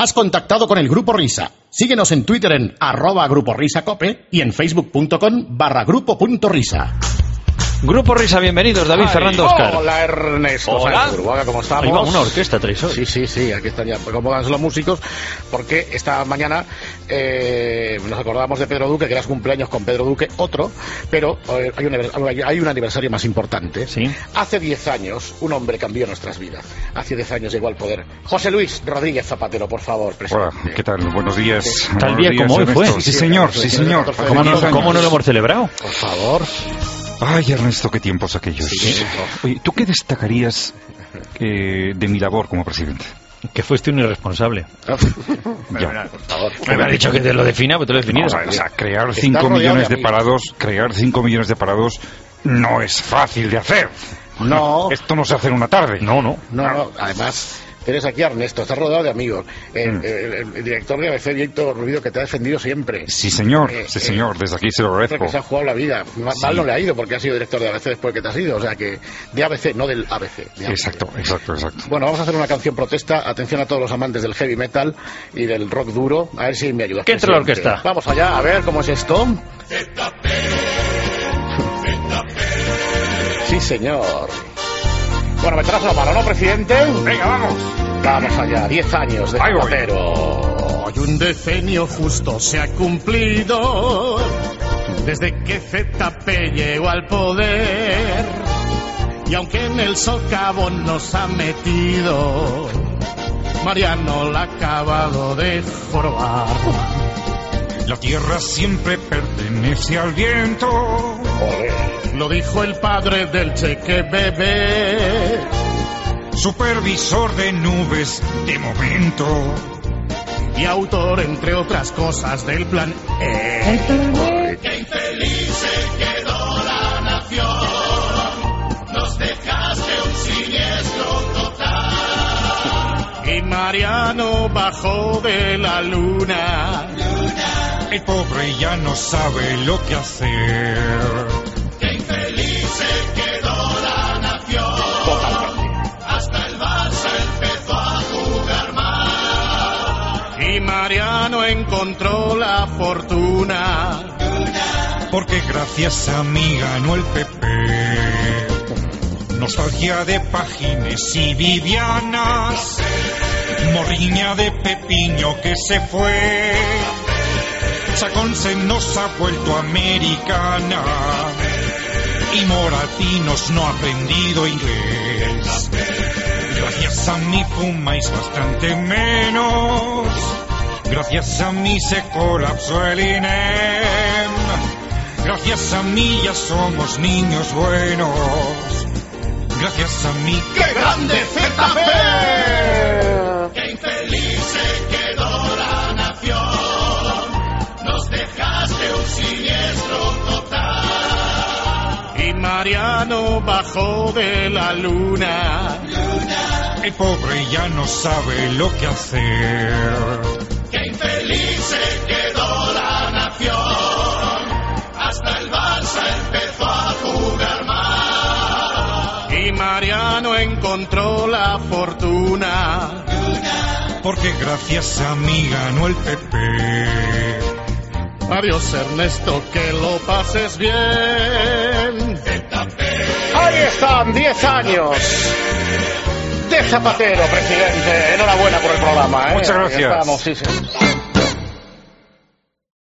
Has contactado con el Grupo Risa. Síguenos en Twitter en @GrupoRisaCope y en facebook.com/grupo.risa. Grupo Risa, bienvenidos, David, Fernando, Oscar. Hola, Ernesto. Hola. Uruguaga, ¿cómo estamos? Ahí va una orquesta, traes hoy. Sí, aquí estaría. Como dan los músicos, porque esta mañana nos acordamos de Pedro Duque, que era su cumpleaños con Pedro Duque, otro, pero hay un aniversario más importante. ¿Sí? Hace 10 años, un hombre cambió nuestras vidas. Hace 10 años llegó al poder. José Luis Rodríguez Zapatero, por favor, presidente. Hola, ¿qué tal? Buenos días. Tal día como hoy fue. Sí, señor. ¿Cómo no lo hemos celebrado? Por favor. Ay, Ernesto, qué tiempos aquellos. Sí. Oye, ¿tú qué destacarías de mi labor como presidente? Que fuiste un irresponsable. Ya. Por favor. Me has dicho que te lo defina, pero te lo he definido. O sea, crear Está 5 rodeado millones de de parados, no es fácil de hacer. No. Esto no se hace en una tarde. No. No, además, eres aquí Ernesto, estás rodeado de amigos. El director de ABC, Víctor Rubido, que te ha defendido siempre. Sí, señor, desde aquí se lo agradezco. Que se ha jugado la vida. Mal no le ha ido porque ha sido director de ABC después que te has ido. O sea que de ABC, no del ABC. Exacto. Bueno, vamos a hacer una canción protesta. Atención a todos los amantes del heavy metal y del rock duro. A ver si me ayudas. ¿Qué entra la orquesta? Vamos allá, a ver cómo es esto. Sí, señor. Bueno, me traes la mano, ¿no, presidente? Venga, vamos. Vamos allá, 10 años de Ahí voy. Zapatero. Hoy un decenio justo se ha cumplido desde que ZP llegó al poder. Y aunque en el socavón nos ha metido, Mariano la ha acabado de jorobar. La tierra siempre pertenece al viento. Lo dijo el padre del Cheque Bebé. Supervisor de nubes de momento. Y autor, entre otras cosas, del plan E. Qué infeliz se quedó la nación. Nos dejaste un siniestro total. Y Mariano bajó de la luna. El pobre ya no sabe lo que hacer. Qué infeliz se quedó la nación. Hasta el Barça empezó a jugar mal. Y Mariano encontró la fortuna. Porque gracias a mí ganó el PP. Nostalgia de Pajines y Vivianas. Morriña de Pepiño que se fue. Saconce nos ha vuelto americana. Y Moratinos no ha aprendido inglés. Gracias a mí fumáis bastante menos. Gracias a mí se colapsó el INEM. Gracias a mí ya somos niños buenos. Gracias a mí. ¡Qué grande ZP! Qué infeliz se quedó la nación. Nos dejaste un siniestro total. Y Mariano bajó de la luna. El pobre ya no sabe lo que hacer. Qué infeliz se quedó la nación. Hasta el Barça empezó a jugar mal. Y Mariano encontró la fortuna. Porque gracias a mí ganó el PP. Adiós Ernesto, que lo pases bien. Ahí están, 10 años de Zapatero, presidente. Enhorabuena por el programa. Muchas gracias. Ahí estamos, sí.